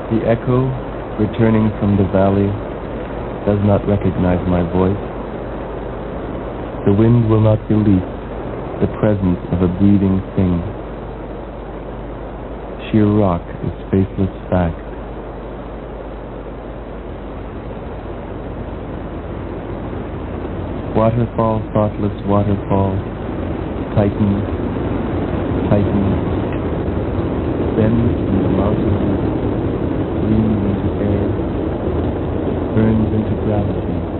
The echo, returning from the valley, does not recognize my voice. The wind will not believe the presence of a breathing thing. Sheer rock is faceless fact. Waterfall, thoughtless waterfall, tightens, tightens, bends from the mountain, leans into air, burns into gravity.